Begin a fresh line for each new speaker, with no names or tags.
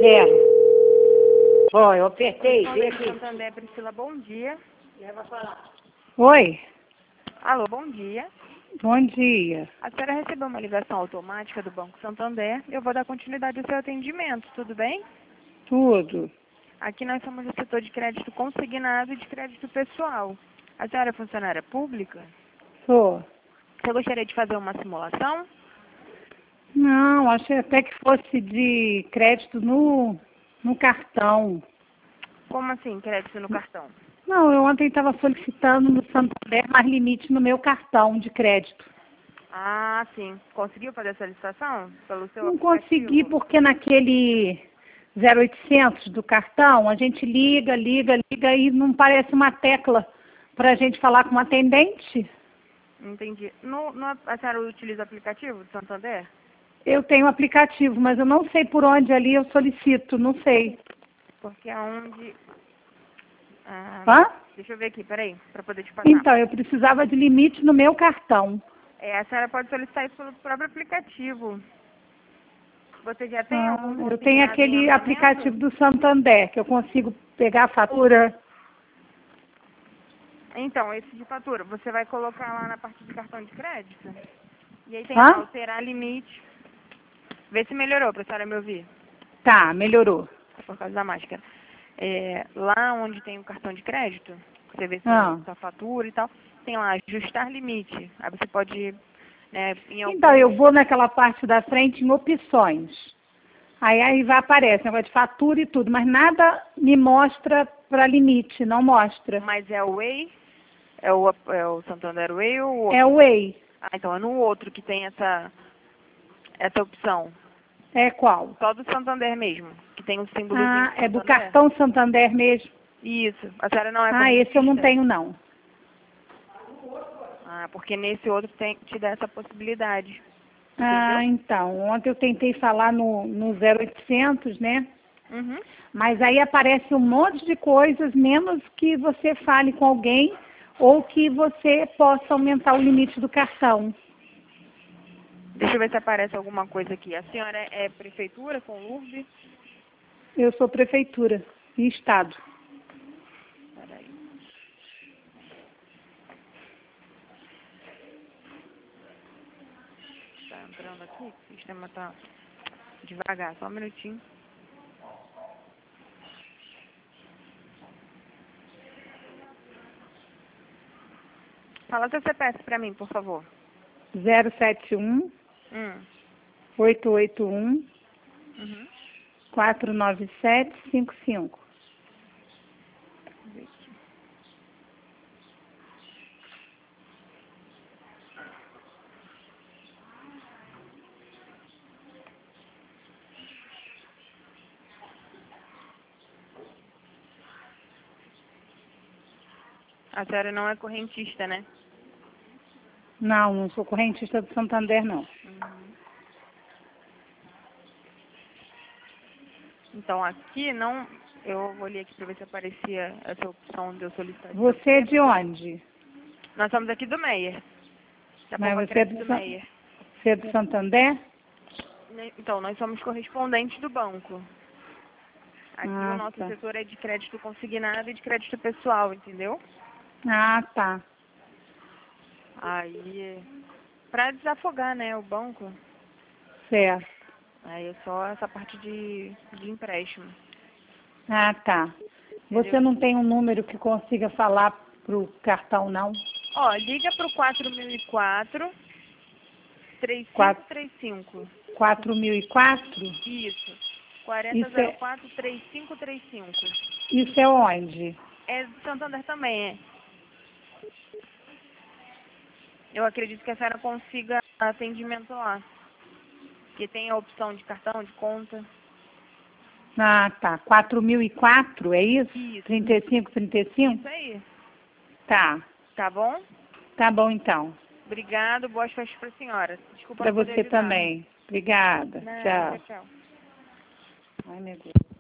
Zero. Ó, eu apertei, vê aqui.
Santander, Priscila, bom dia.
Oi,
Alô, bom dia.
bom dia.
A senhora recebeu uma ligação automática do Banco Santander. Eu vou dar continuidade ao seu atendimento, tudo bem?
Tudo.
Aqui nós somos o setor de crédito consignado e de crédito pessoal. A senhora é funcionária pública?
Sou.
Você gostaria de fazer uma simulação?
Não, achei até que fosse de crédito no cartão.
Como assim, crédito no cartão?
Não, eu ontem estava solicitando no Santander mais limite no meu cartão de crédito.
Ah, sim. Conseguiu fazer essa licitação pelo seu
Não
aplicativo?
consegui porque naquele 0800 do cartão a gente liga e não parece uma tecla para a gente falar com o atendente.
Entendi. A senhora utiliza o aplicativo do Santander?
Eu tenho aplicativo, mas eu não sei por onde ali eu solicito, não sei.
Porque aonde...
Hã?
Deixa eu ver aqui, peraí, para poder te passar.
Então, eu precisava de limite no meu cartão.
A senhora pode solicitar isso pelo próprio aplicativo. Você já tem algum
Eu tenho
consignado em
aquele
andamento?
aplicativo do Santander, que eu consigo pegar a fatura.
Então, esse de fatura, você vai colocar lá na parte de cartão de crédito. E aí tem
Hã?
lá, alterar limite. Vê se melhorou, para a senhora me ouvir,
Tá, melhorou.
por causa da máscara. Lá onde tem o cartão de crédito, você vê sua fatura e tal, tem lá, ajustar limite. Aí você pode, né,
Então, eu vou naquela parte da frente em opções. Aí vai aparecer negócio de fatura e tudo, mas nada me mostra para limite, não mostra.
Mas é o Way? É o Santander Way ou o outro?
É o Way.
Ah, então é no outro que tem essa opção.
É qual?
Só do Santander mesmo, que tem o símbolo do
Ah,
Santander.
é do cartão Santander mesmo?
Isso. A senhora não é
Esse eu não
correntista?
tenho, não.
Ah, porque nesse outro te dá essa possibilidade.
Ah, então, ontem eu tentei falar no 0800, né?
Uhum.
Mas aí aparece um monte de coisas, menos que você fale com alguém ou que você possa aumentar o limite do cartão.
Deixa eu ver se aparece alguma coisa aqui. A senhora é prefeitura com LURB?
Eu sou prefeitura e estado.
Peraí. Tá entrando aqui? O sistema tá devagar, só um minutinho. Fala seu CPF pra mim, por favor.
071 881
Uhum.
49755.
Deixa eu ver aqui. A senhora não é correntista, né?
Não sou correntista do Santander, não.
Uhum. Então aqui não... Eu vou ler aqui para ver se aparecia essa opção de eu solicitar.
Você é de onde?
Nós somos aqui do Meier. Da
Mas
Poupa
você é
Crédito do Meier.
Você é do Santander?
Então, nós somos correspondentes do banco. Aqui o nosso
Tá.
setor é de crédito consignado e de crédito pessoal, entendeu?
Ah, tá.
Aí, para desafogar, né, o banco,
Certo.
aí é só essa parte de empréstimo.
Ah, tá. Você não tem um número que consiga falar pro cartão, não?
Ó, liga pro 4004 3535.
4004?
Isso.
Isso é,
4004 3535.
isso é onde?
É do Santander também, é. Eu acredito que a senhora consiga atendimento lá. Porque tem a opção de cartão, de conta.
Ah, tá. 4004, é isso?
Isso.
3535?
Isso aí.
Tá.
Tá bom?
Tá bom, então.
Obrigado. Boas festas pra senhora. Desculpa
Para
não poder
você
ajudar.
também. Obrigada.
Não,
Tchau.
tchau.
Ai, meu Deus.